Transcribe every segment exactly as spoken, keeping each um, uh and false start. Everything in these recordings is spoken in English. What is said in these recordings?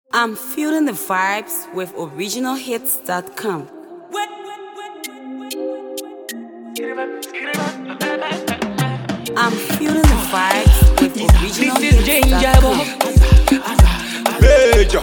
I'm feeling the vibes with original hits dot com. I'm feeling the vibes with original hits dot com. Major.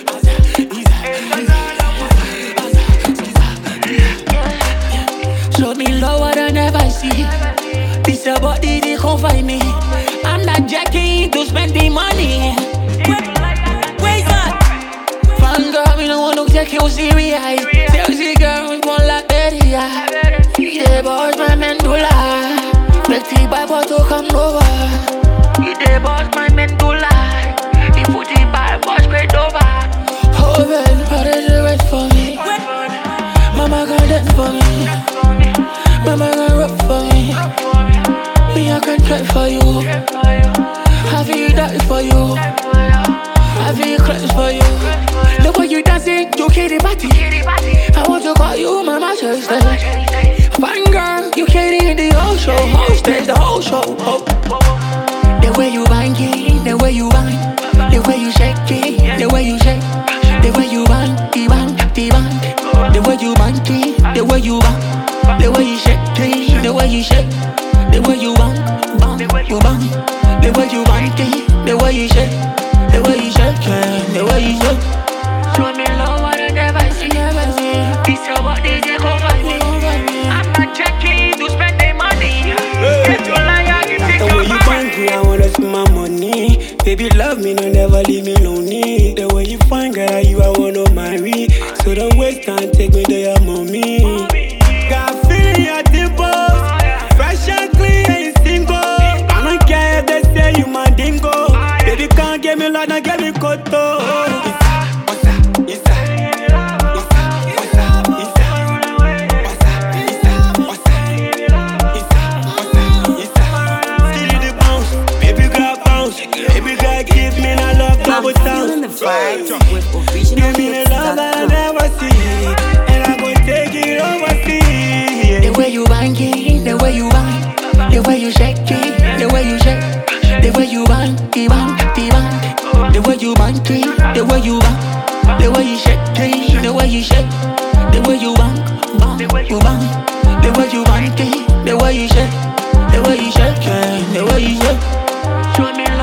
Show me love what I never see. This your body, they can't find me. I'm not jacking to spend the money. Where's that? Fun girl, me no want to take you serious. Sexy girl, we want like Betty. The boss, my medulla. Flexi by to come over. The boss, my medulla. The footy by boss, straight over. Oh, man, how did you wait for me? Mama got that for me. Mama got rough for me. Me, I can try for you. I feel that for you. I feel close for you. Look what you dancing, you kitty body. I want to call you my master stage. Fine girl, you kitty in the whole show. Hostess, the whole show. Oh. The way you banging, the way you bang, the way you shake it, the way you shake, the way you bang, the bang, the bang, the way you bang it, the way you bang, the way you shake it, the way you shake, the way you bang, bang, you bang, the way you bang it, the way you shake, the way you shake, the way you shake. Show me love what I never see, never see. This your body, they cover me. I'm not checking to spend the money. Get your liar, you take the your way you bang me, I wanna spend my money. Baby, love me, no, never leave me lonely. The way you find, girl, you I wanna marry. So don't waste time, take me to your mommy. Got a feeling at the boss. Fresh and clean, ain't single. I don't care if they say you my dingo. Baby, can't get me like, now get me koto. I'm feeling the vibes with original hits dot com. And I'm gonna take it overseas. The way you bang it, the way you bang, the way you shake it, the way you shake, the way you bang, the bang, the bang, the way you bang it, the way you bang, the way you shake it, the way you shake, the way you bang, bang, you bang, the way you bang it, the way you shake, the way you shake, the way you shake. Show me